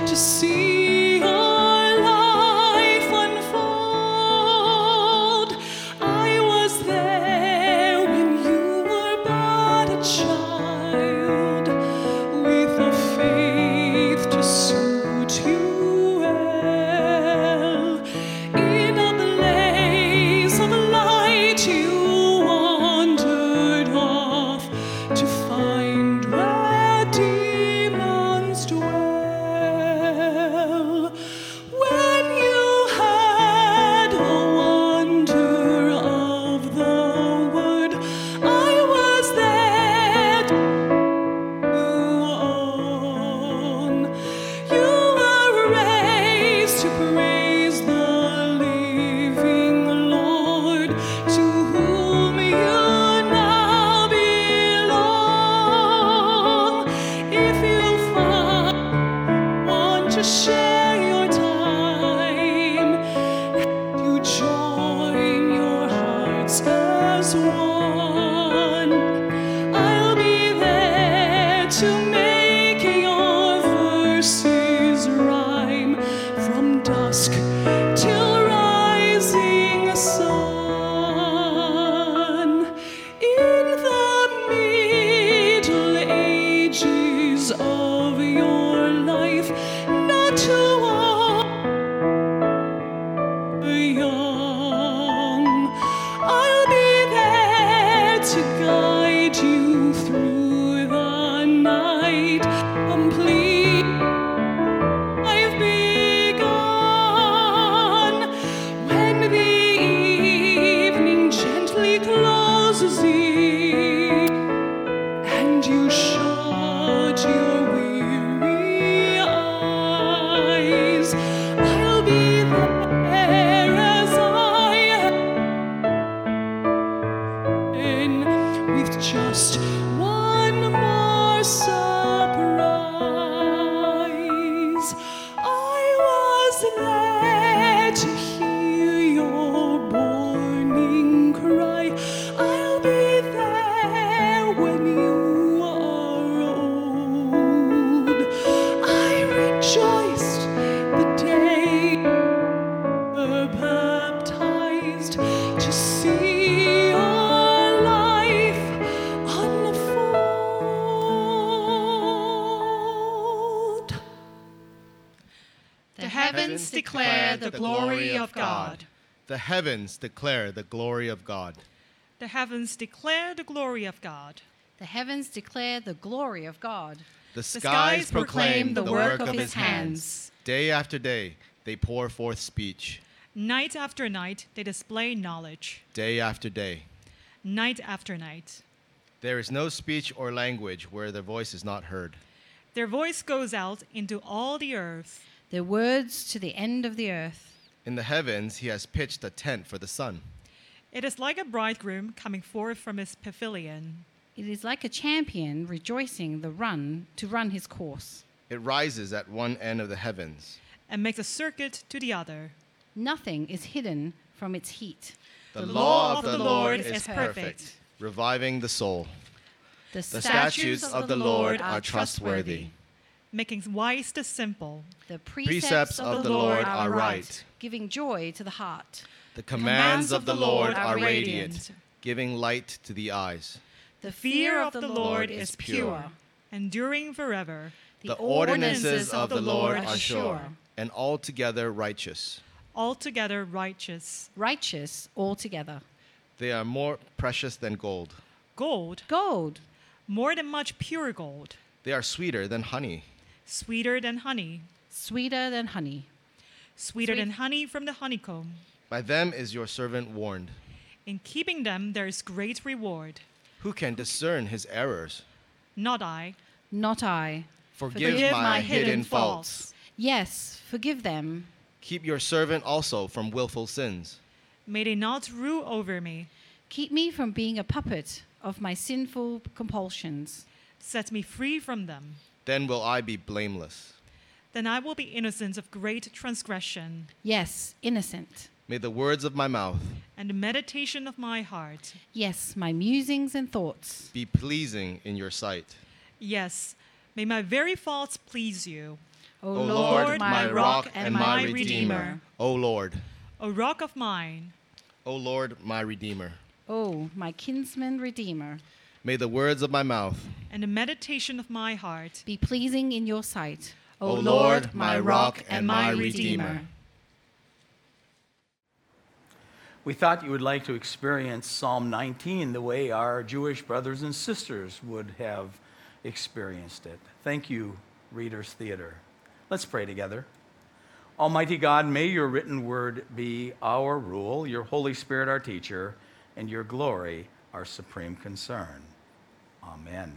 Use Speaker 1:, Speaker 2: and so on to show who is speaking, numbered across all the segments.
Speaker 1: to see your life unfold. I was there when you were but a child, with a faith to suit you well. In a blaze of light you wandered off to find where demons dwell. When you had a wonder of the word, I was there to own. You were raised to praise the living Lord, to whom you now belong. If you want to share your time, you join your hearts as one. I'll be there to make your verses rhyme from dusk till rising sun. In the Middle Ages of your life, not too young, I'll be there to guide you through the night, complete I've begun. When the evening gently closes in, and you shut your weary eyes, I'll be there as I have been, with just one more surprise. I was there to hear your morning cry. I'll be there when you are old. I rejoiced the day you were baptized, to see your life unfold.
Speaker 2: The heavens declare the glory of God.
Speaker 3: The heavens declare the glory of God.
Speaker 4: The heavens declare the glory of God.
Speaker 2: The heavens declare the glory of God.
Speaker 3: The
Speaker 4: skies
Speaker 3: skies proclaim the work of
Speaker 2: his
Speaker 3: his hands. Day after day, they pour forth speech.
Speaker 4: Night after night, they display knowledge.
Speaker 3: Day after day.
Speaker 4: Night after night.
Speaker 3: There is no speech or language where their voice is not heard.
Speaker 4: Their voice goes out into all the earth.
Speaker 2: Their words to the end of the earth.
Speaker 3: In the heavens, he has pitched a tent for the sun.
Speaker 4: It is like a bridegroom coming forth from his pavilion.
Speaker 2: It is like a champion rejoicing to run his course.
Speaker 3: It rises at one end of the heavens.
Speaker 4: And makes a circuit to the other.
Speaker 2: Nothing is hidden from its heat.
Speaker 3: The
Speaker 4: law of the Lord is perfect,
Speaker 3: reviving the soul.
Speaker 2: The
Speaker 3: The statutes of the Lord are trustworthy.
Speaker 4: Making wise the simple.
Speaker 2: The
Speaker 3: Precepts of the Lord are right.
Speaker 2: Giving joy to the heart.
Speaker 3: The commands of the Lord are radiant, giving light to the eyes.
Speaker 2: The
Speaker 4: Fear of the Lord is pure, enduring forever.
Speaker 3: The ordinances of the Lord are sure, and altogether righteous.
Speaker 4: Altogether righteous.
Speaker 2: Righteous altogether.
Speaker 3: They are more precious than gold.
Speaker 4: Gold,
Speaker 2: Gold.
Speaker 4: more than much pure gold.
Speaker 3: They are sweeter than honey.
Speaker 4: Sweeter than honey.
Speaker 2: Sweeter than honey.
Speaker 4: Sweeter
Speaker 2: Sweet.
Speaker 4: than honey from the honeycomb.
Speaker 3: By them is your servant warned.
Speaker 4: In keeping them there is great reward.
Speaker 3: Who can discern his errors?
Speaker 4: Not I.
Speaker 2: Not I.
Speaker 3: Forgive my hidden faults.
Speaker 2: Yes, forgive them.
Speaker 3: Keep your servant also from willful sins.
Speaker 4: May they not rule over me.
Speaker 2: Keep me from being a puppet of my sinful compulsions.
Speaker 4: Set me free from them.
Speaker 3: Then will I be blameless.
Speaker 4: Then I will be innocent of great transgression.
Speaker 2: Yes, innocent.
Speaker 3: May the words of my mouth
Speaker 4: And the meditation of my heart.
Speaker 2: Yes, my musings and thoughts.
Speaker 3: be pleasing in your sight.
Speaker 4: Yes, may my very thoughts please you.
Speaker 2: O
Speaker 3: O
Speaker 2: Lord, my rock and my redeemer.
Speaker 3: O Lord,
Speaker 4: O rock of mine,
Speaker 3: O Lord, my Redeemer.
Speaker 2: O my kinsman redeemer,
Speaker 3: May the words of my mouth
Speaker 4: and the meditation of my heart
Speaker 2: be pleasing in your sight.
Speaker 3: O Lord, my rock and my redeemer.
Speaker 5: We thought you would like to experience Psalm 19 the way our Jewish brothers and sisters would have experienced it. Thank you, Readers Theater. Let's pray together. Almighty God, may your written word be our rule, your Holy Spirit our teacher, and your glory our supreme concern. Amen.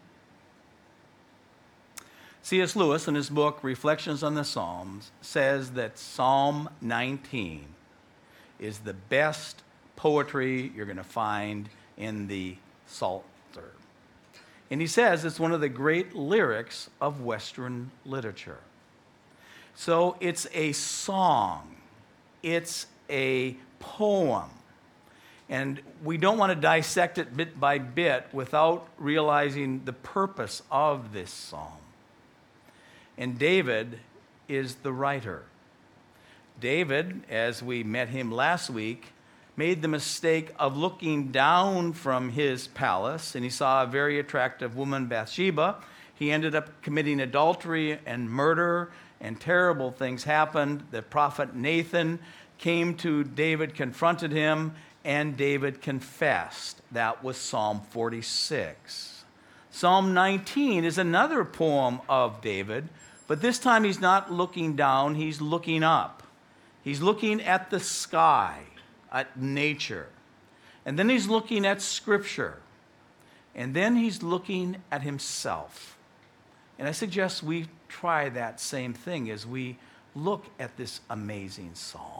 Speaker 5: C.S. Lewis, in his book Reflections on the Psalms, says that Psalm 19 is the best poetry you're going to find in the Psalter. And he says it's one of the great lyrics of Western literature. So it's a song. It's a poem. And we don't want to dissect it bit by bit without realizing the purpose of this psalm. And David is the writer. David, as we met him last week, made the mistake of looking down from his palace, and he saw a very attractive woman, Bathsheba. He ended up committing adultery and murder, and terrible things happened. The prophet Nathan came to David, confronted him, and David confessed. That was Psalm 46. Psalm 19 is another poem of David, but this time he's not looking down, he's looking up. He's looking at the sky, at nature. And then he's looking at Scripture. And then he's looking at himself. And I suggest we try that same thing as we look at this amazing psalm.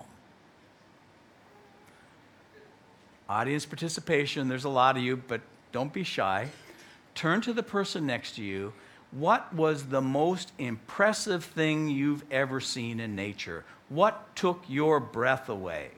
Speaker 5: Audience participation, there's a lot of you, but don't be shy. Turn to the person next to you. What was the most impressive thing you've ever seen in nature? What took your breath away?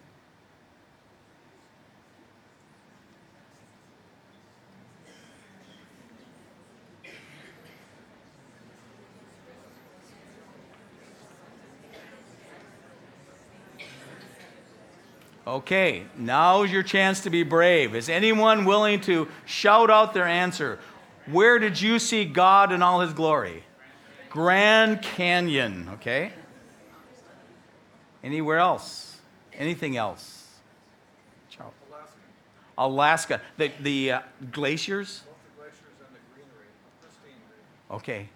Speaker 5: Okay, now's your chance to be brave. Is anyone willing to shout out their answer? Where did you see God in all his glory? Grand Canyon, okay? Anywhere else? Anything else? Charles. Alaska. The glaciers?
Speaker 6: Both the glaciers and the greenery, pristine green.
Speaker 5: Okay.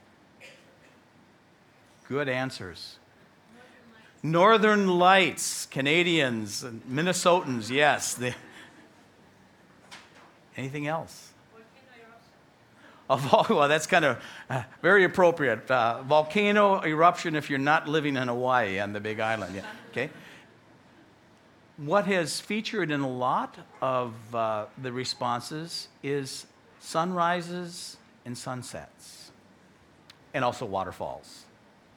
Speaker 5: Good answers. Northern Lights, Canadians, and Minnesotans, yes. Anything else? Well, that's kind of very appropriate. Volcano eruption if you're not living in Hawaii on the Big Island. Yeah. Okay. What has featured in a lot of the responses is sunrises and sunsets, and also waterfalls.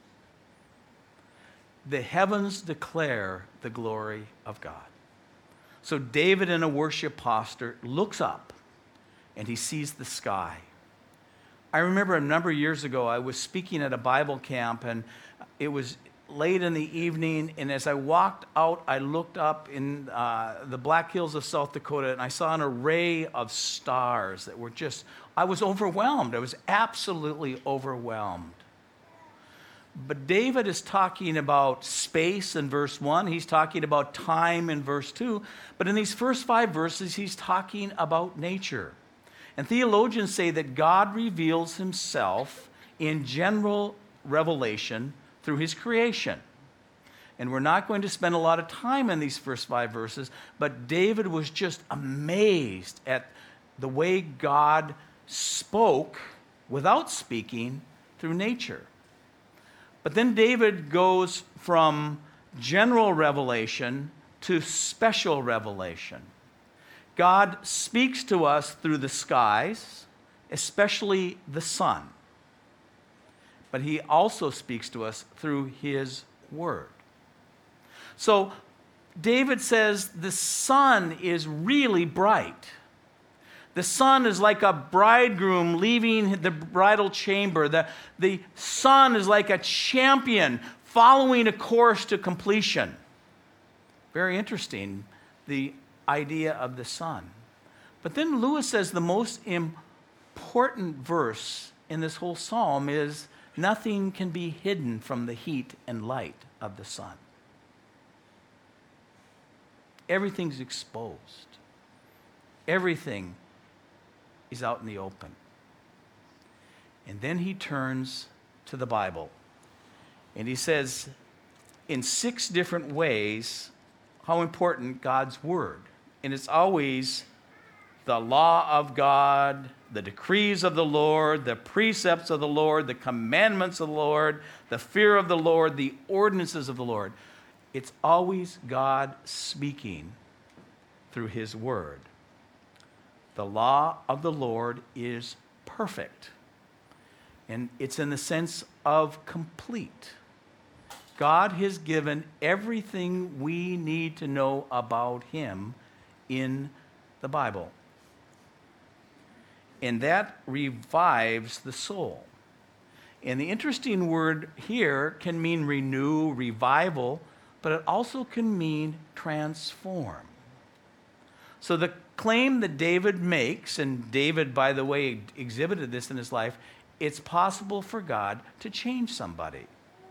Speaker 5: The heavens declare the glory of God. So David, in a worship posture, looks up and he sees the sky. I remember a number of years ago, I was speaking at a Bible camp, and it was late in the evening, and as I walked out, I looked up in the Black Hills of South Dakota, and I saw an array of stars that were just, I was overwhelmed. I was absolutely overwhelmed. But David is talking about space in verse 1. He's talking about time in verse 2. But in these first 5 verses, he's talking about nature. And theologians say that God reveals himself in general revelation through his creation. And we're not going to spend a lot of time in these first 5 verses, but David was just amazed at the way God spoke without speaking through nature. But then David goes from general revelation to special revelation. God speaks to us through the skies, especially the sun. But he also speaks to us through his word. So David says the sun is really bright. The son is like a bridegroom leaving the bridal chamber. The son is like a champion following a course to completion. Very interesting, the idea of the son. But then Lewis says the most important verse in this whole psalm is, nothing can be hidden from the heat and light of the sun. Everything's exposed. Everything is out in the open. And then he turns to the Bible. And he says, in 6 different ways, how important God's word. And it's always the law of God, the decrees of the Lord, the precepts of the Lord, the commandments of the Lord, the fear of the Lord, the ordinances of the Lord. It's always God speaking through his word. The law of the Lord is perfect. And it's in the sense of complete. God has given everything we need to know about him in the Bible. And that revives the soul. And the interesting word here can mean renew, revival, but it also can mean transform. So the claim that David makes, and David, by the way, exhibited this in his life, it's possible for God to change somebody.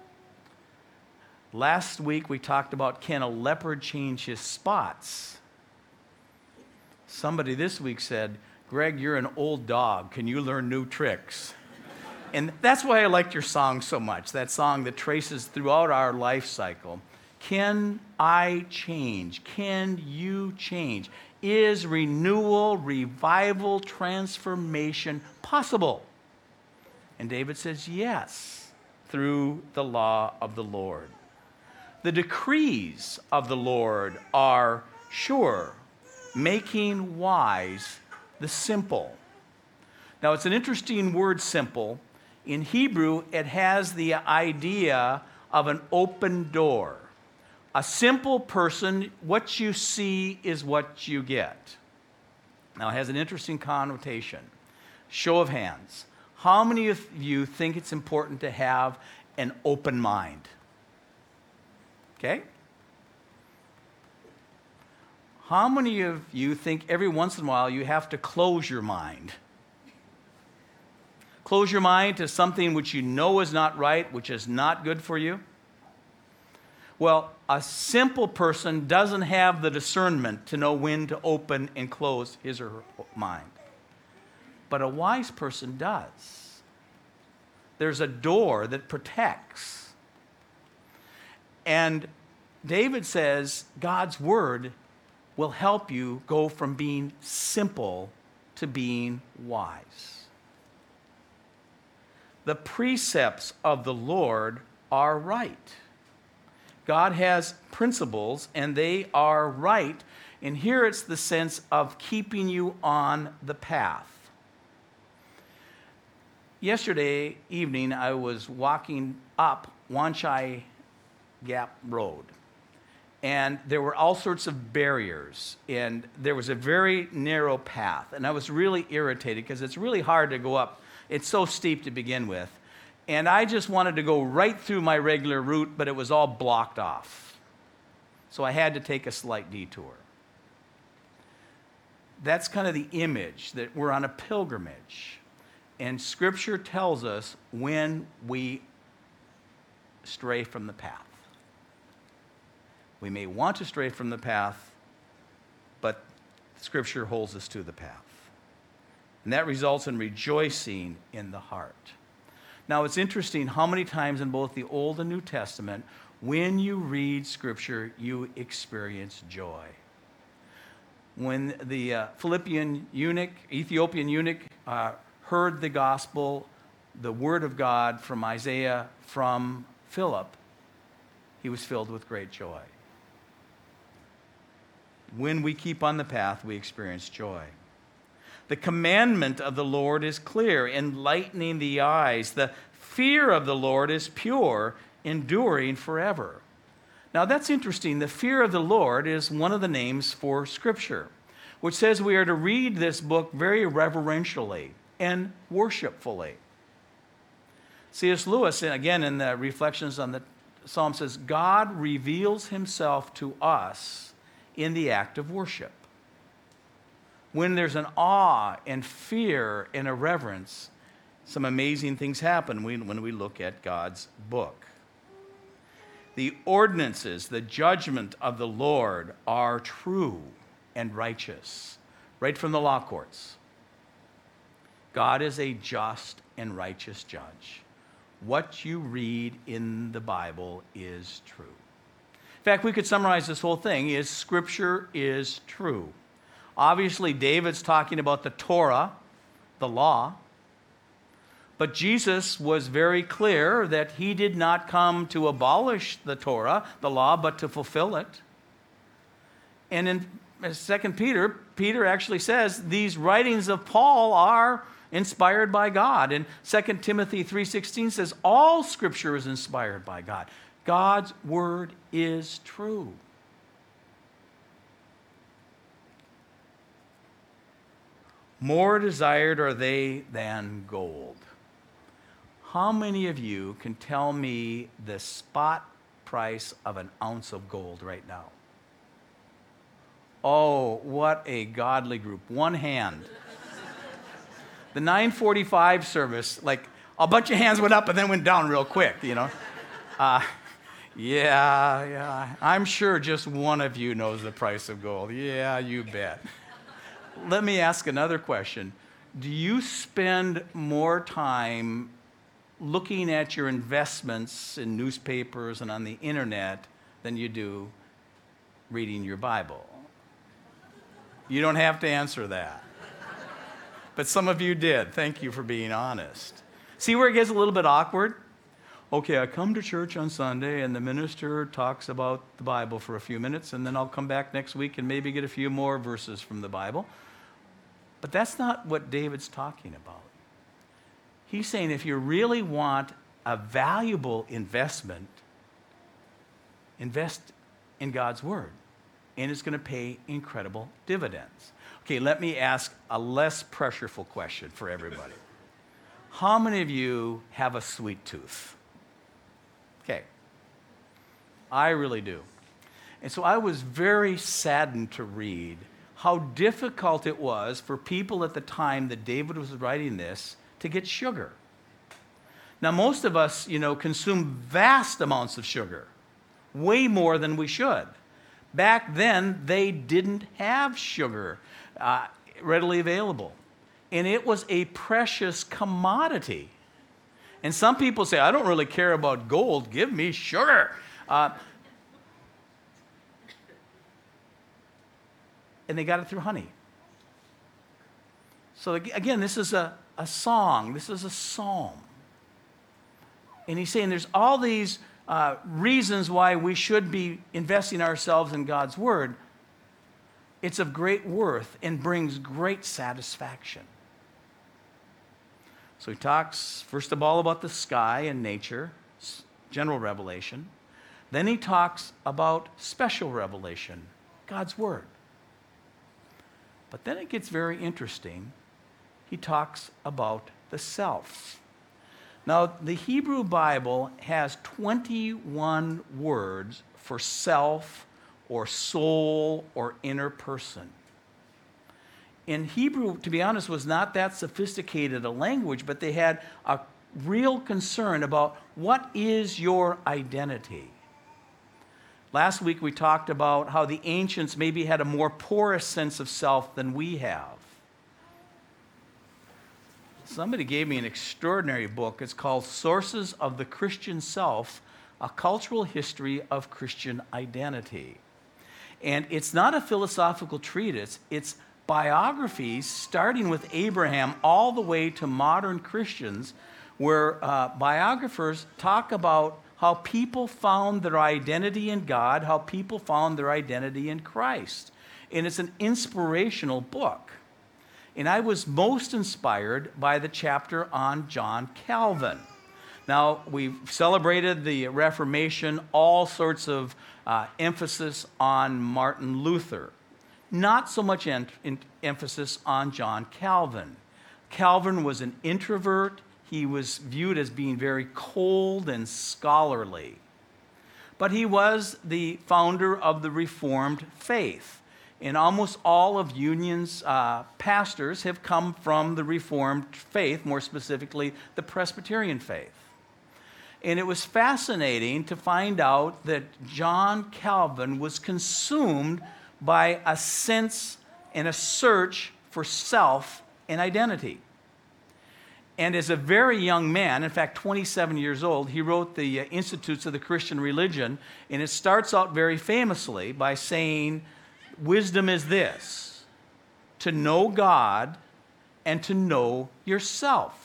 Speaker 5: Last week we talked about, can a leopard change his spots? Somebody this week said, Greg, you're an old dog. Can you learn new tricks? And that's why I liked your song so much, that song that traces throughout our life cycle. Can I change? Can you change? Is renewal, revival, transformation possible? And David says yes, through the law of the Lord. The decrees of the Lord are sure, making wise the simple. Now, it's an interesting word, simple. In Hebrew, it has the idea of an open door. A simple person, what you see is what you get. Now, it has an interesting connotation. Show of hands. How many of you think it's important to have an open mind? Okay? How many of you think every once in a while you have to close your mind? Close your mind to something which you know is not right, which is not good for you? Well, a simple person doesn't have the discernment to know when to open and close his or her mind. But a wise person does. There's a door that protects. And David says God's word will help you go from being simple to being wise. The precepts of the Lord are right. God has principles, and they are right. And here it's the sense of keeping you on the path. Yesterday evening, I was walking up Wanchai Gap Road. And there were all sorts of barriers, and there was a very narrow path. And I was really irritated because it's really hard to go up. It's so steep to begin with. And I just wanted to go right through my regular route, but it was all blocked off. So I had to take a slight detour. That's kind of the image that we're on a pilgrimage. And Scripture tells us when we stray from the path. We may want to stray from the path, but Scripture holds us to the path. And that results in rejoicing in the heart. Now, it's interesting how many times in both the Old and New Testament, when you read Scripture, you experience joy. When the Ethiopian eunuch, heard the gospel, the word of God from Isaiah, from Philip, he was filled with great joy. When we keep on the path, we experience joy. The commandment of the Lord is clear, enlightening the eyes. The fear of the Lord is pure, enduring forever. Now that's interesting. The fear of the Lord is one of the names for Scripture. which says we are to read this book very reverentially and worshipfully. C.S. Lewis, again in the Reflections on the Psalm, says, God reveals himself to us in the act of worship. When there's an awe and fear and a reverence, some amazing things happen when we look at God's book. The ordinances, the judgment of the Lord are true and righteous, right from the law courts. God is a just and righteous judge. What you read in the Bible is true. In fact, we could summarize this whole thing is Scripture is true. Obviously, David's talking about the Torah, the law. But Jesus was very clear that he did not come to abolish the Torah, the law, but to fulfill it. And in 2 Peter, Peter actually says these writings of Paul are inspired by God. And 2 Timothy 3:16 says all Scripture is inspired by God. God's word is true. More desired are they than gold. How many of you can tell me the spot price of an ounce of gold right now? Oh, what a godly group. One hand. The 9:45 service, like a bunch of hands went up and then went down real quick, you know. Yeah. I'm sure just one of you knows the price of gold. Yeah, you bet. Let me ask another question. Do you spend more time looking at your investments in newspapers and on the internet than you do reading your Bible? You don't have to answer that. But some of you did. Thank you for being honest. See where it gets a little bit awkward? Okay, I come to church on Sunday and the minister talks about the Bible for a few minutes, and then I'll come back next week and maybe get a few more verses from the Bible. But that's not what David's talking about. He's saying if you really want a valuable investment, invest in God's word, and it's going to pay incredible dividends. Okay, let me ask a less pressureful question for everybody. How many of you have a sweet tooth? Okay, I really do. And so I was very saddened to read how difficult it was for people at the time that David was writing this to get sugar. Now, most of us, consume vast amounts of sugar, way more than we should. Back then, they didn't have sugar readily available. And it was a precious commodity. And some people say, I don't really care about gold, give me sugar. And they got it through honey. So again, this is a song. This is a psalm. And he's saying there's all these reasons why we should be investing ourselves in God's word. It's of great worth and brings great satisfaction. So he talks, first of all, about the sky and nature, general revelation. Then he talks about special revelation, God's word. But then it gets very interesting. He talks about the self. Now, the Hebrew Bible has 21 words for self or soul or inner person. In Hebrew, to be honest, was not that sophisticated a language, but they had a real concern about what is your identity. Last week we talked about how the ancients maybe had a more porous sense of self than we have. Somebody gave me an extraordinary book. It's called Sources of the Christian Self, A Cultural History of Christian Identity. And it's not a philosophical treatise. It's biographies starting with Abraham all the way to modern Christians, where biographers talk about how people found their identity in God, how people found their identity in Christ. And it's an inspirational book. And I was most inspired by the chapter on John Calvin. Now, we've celebrated the Reformation, all sorts of emphasis on Martin Luther. not so much emphasis on John Calvin. Calvin was an introvert. He was viewed as being very cold and scholarly. But he was the founder of the Reformed faith. And almost all of Union's pastors have come from the Reformed faith, more specifically the Presbyterian faith. And it was fascinating to find out that John Calvin was consumed by a sense and a search for self and identity. And as a very young man, in fact, 27 years old, he wrote the Institutes of the Christian Religion, and it starts out very famously by saying, wisdom is this, to know God and to know yourself.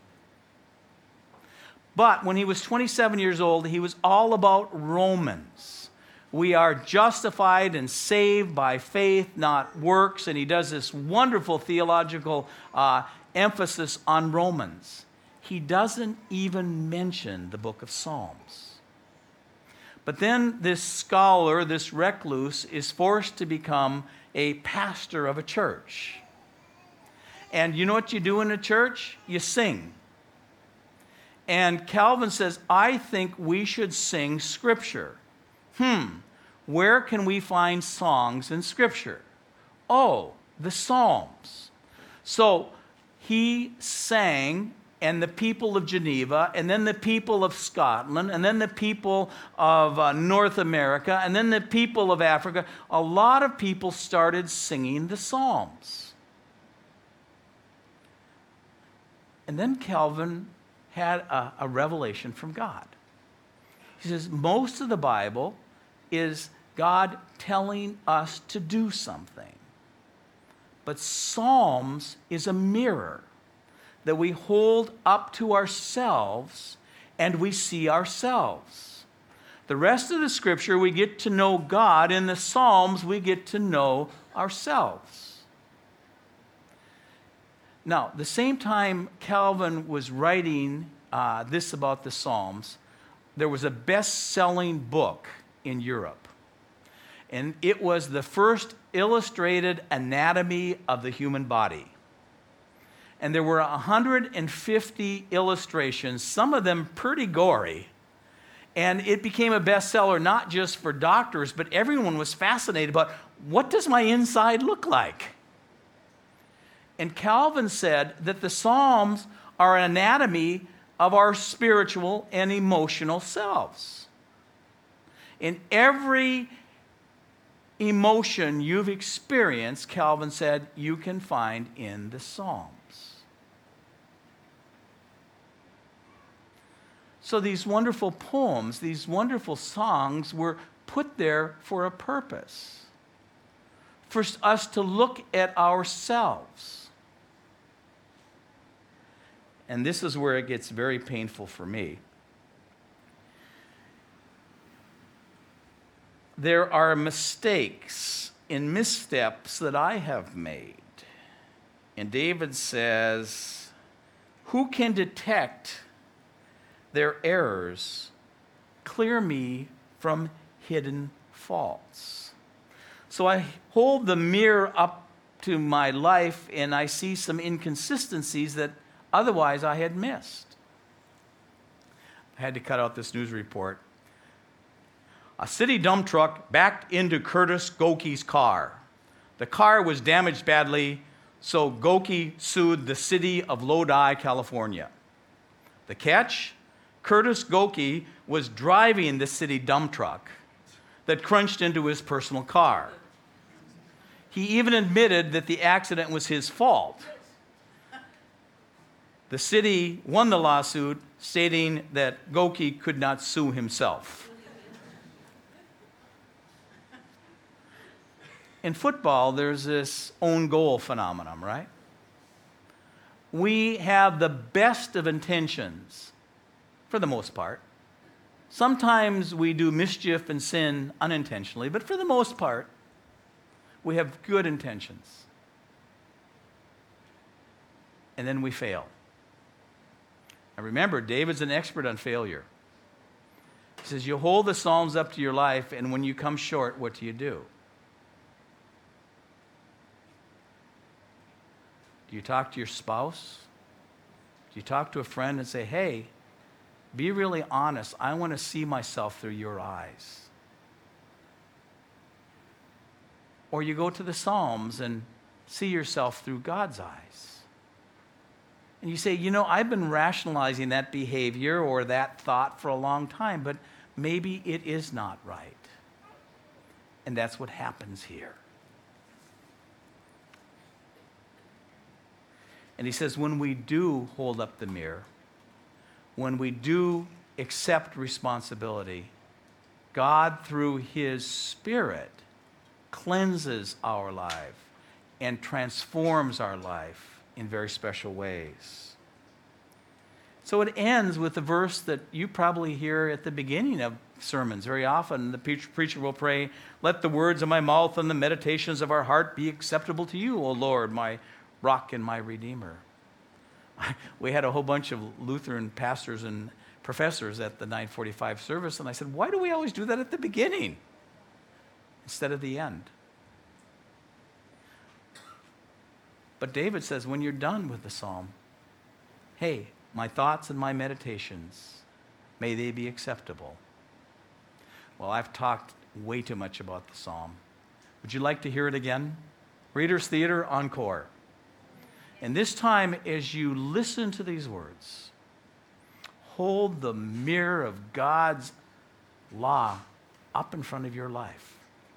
Speaker 5: But when he was 27 years old, he was all about Romans. We are justified and saved by faith, not works. And he does this wonderful theological emphasis on Romans. He doesn't even mention the book of Psalms. But then this scholar, this recluse, is forced to become a pastor of a church. And you know what you do in a church? You sing. And Calvin says, I think we should sing Scripture. Where can we find songs in Scripture? Oh, the Psalms. So he sang, and the people of Geneva, and then the people of Scotland, and then the people of North America, and then the people of Africa, a lot of people started singing the Psalms. And then Calvin had a revelation from God. He says, most of the Bible is God telling us to do something. But Psalms is a mirror that we hold up to ourselves and we see ourselves. The rest of the Scripture, we get to know God. In the Psalms, we get to know ourselves. Now, the same time Calvin was writing this about the Psalms, there was a best-selling book in Europe. And it was the first illustrated anatomy of the human body. And there were 150 illustrations, some of them pretty gory. And it became a bestseller not just for doctors, but everyone was fascinated about, what does my inside look like? And Calvin said that the Psalms are an anatomy of our spiritual and emotional selves. In every emotion you've experienced, Calvin said, you can find in the Psalms. So these wonderful poems, these wonderful songs were put there for a purpose. For us to look at ourselves. And this is where it gets very painful for me. There are mistakes and missteps that I have made. And David says, who can detect their errors? Clear me from hidden faults. So I hold the mirror up to my life and I see some inconsistencies that otherwise I had missed. I had to cut out this news report. A city dump truck backed into Curtis Goki's car. The car was damaged badly, so Goki sued the city of Lodi, California. The catch? Curtis Goki was driving the city dump truck that crunched into his personal car. He even admitted that the accident was his fault. The city won the lawsuit, stating that Goki could not sue himself. In football, there's this own goal phenomenon, right? We have the best of intentions, for the most part. Sometimes we do mischief and sin unintentionally, but for the most part, we have good intentions. And then we fail. And remember, David's an expert on failure. He says, you hold the Psalms up to your life, and when you come short, what do? Do you talk to your spouse? Do you talk to a friend and say, hey, be really honest. I want to see myself through your eyes. Or you go to the Psalms and see yourself through God's eyes. And you say, you know, I've been rationalizing that behavior or that thought for a long time, but maybe it is not right. And that's what happens here. And he says, when we do hold up the mirror, when we do accept responsibility, God, through his Spirit, cleanses our life and transforms our life in very special ways. So it ends with the verse that you probably hear at the beginning of sermons very often. The preacher will pray, let the words of my mouth and the meditations of our heart be acceptable to you, O Lord, my rock and my redeemer. We had a whole bunch of Lutheran pastors and professors at the 9:45 service, and I said, why do we always do that at the beginning instead of the end? But David says, when you're done with the psalm, hey, my thoughts and my meditations, may they be acceptable. Well, I've talked way too much about the psalm. Would you like to hear it again? Reader's Theater Encore. And this time, as you listen to these words, hold the mirror of God's law up in front of your life.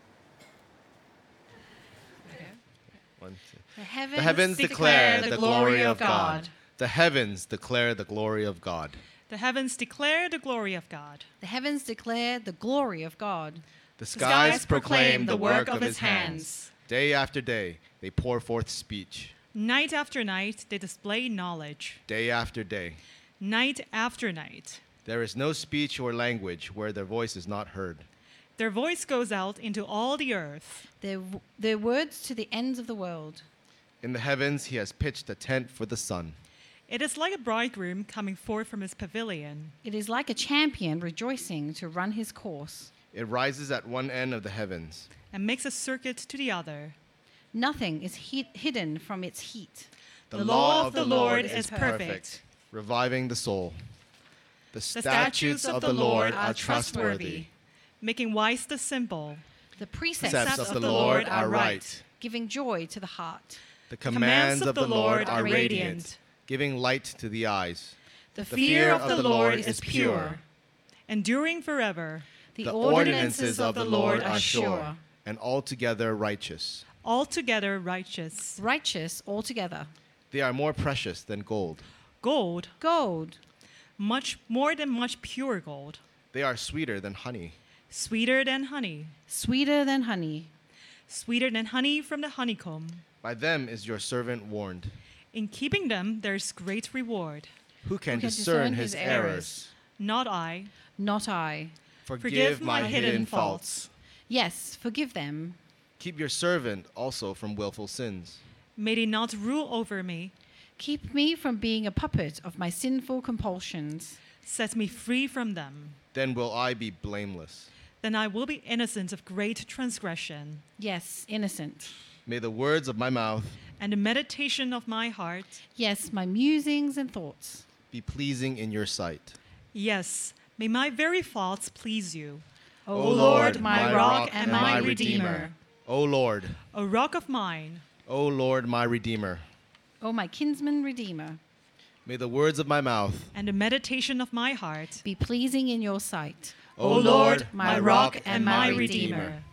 Speaker 3: One, two.
Speaker 2: The heavens,
Speaker 3: The heavens
Speaker 2: declare the glory of God.
Speaker 3: The heavens declare the glory of God.
Speaker 4: The heavens declare the glory of God.
Speaker 2: The heavens declare the glory of God.
Speaker 3: The
Speaker 4: skies proclaim the work of his hands.
Speaker 3: Day after day, they pour forth speech.
Speaker 4: Night after night, they display knowledge.
Speaker 3: Day after day.
Speaker 4: Night after night.
Speaker 3: There is no speech or language where their voice is not heard.
Speaker 4: Their voice goes out into all the earth.
Speaker 2: Their words to the ends of the world.
Speaker 3: In the heavens, he has pitched a tent for the sun.
Speaker 4: It is like a bridegroom coming forth from his pavilion.
Speaker 2: It is like a champion rejoicing to run his course.
Speaker 3: It rises at one end of the heavens.
Speaker 4: And makes a circuit to the other.
Speaker 2: Nothing is hidden from its heat.
Speaker 4: The law of the Lord is perfect,
Speaker 3: reviving the soul. The
Speaker 4: statutes of the Lord are trustworthy, making wise the simple.
Speaker 2: The precepts
Speaker 3: Precepts of the Lord are right.
Speaker 2: giving joy to the heart.
Speaker 3: The commands of the Lord are radiant, giving light to the eyes.
Speaker 2: The
Speaker 3: fear of the Lord is pure.
Speaker 4: Enduring forever.
Speaker 2: The ordinances of the Lord are sure.
Speaker 3: And altogether righteous.
Speaker 4: Altogether righteous.
Speaker 2: Righteous altogether.
Speaker 3: They are more precious than gold.
Speaker 4: Gold.
Speaker 2: Gold.
Speaker 4: Much more than much pure gold.
Speaker 3: They are sweeter than honey.
Speaker 4: Sweeter than honey.
Speaker 2: Sweeter than honey.
Speaker 4: Sweeter than honey from the honeycomb.
Speaker 3: By them is your servant warned.
Speaker 4: In keeping them, there's great reward.
Speaker 3: Who can
Speaker 2: Who can
Speaker 3: discern
Speaker 2: discern
Speaker 3: his
Speaker 2: his
Speaker 3: errors?
Speaker 4: Not I.
Speaker 2: Not I.
Speaker 3: Forgive my hidden faults.
Speaker 2: Yes, forgive them.
Speaker 3: Keep your servant also from willful sins.
Speaker 4: May they not rule over me.
Speaker 2: Keep me from being a puppet of my sinful compulsions.
Speaker 4: Set me free from them.
Speaker 3: Then will I be blameless.
Speaker 4: Then I will be innocent of great transgression.
Speaker 2: Yes, innocent.
Speaker 3: May the words of my mouth
Speaker 4: And the meditation of my heart,
Speaker 2: Yes, my musings and thoughts.
Speaker 3: be pleasing in your sight.
Speaker 4: yes, may my very thoughts please you.
Speaker 2: O
Speaker 3: Lord,
Speaker 2: my rock and my redeemer.
Speaker 3: O Lord,
Speaker 4: O rock of mine,
Speaker 3: O Lord, my redeemer.
Speaker 2: O my kinsman redeemer.
Speaker 3: May the words of my mouth
Speaker 4: and the meditation of my heart,
Speaker 2: Be pleasing in your sight.
Speaker 3: O Lord,
Speaker 2: my rock and my redeemer.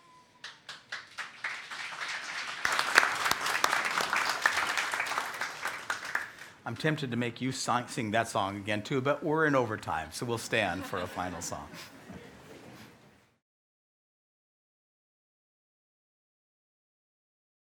Speaker 5: I'm tempted to make you sing that song again too, but we're in overtime, so we'll stand for a final song.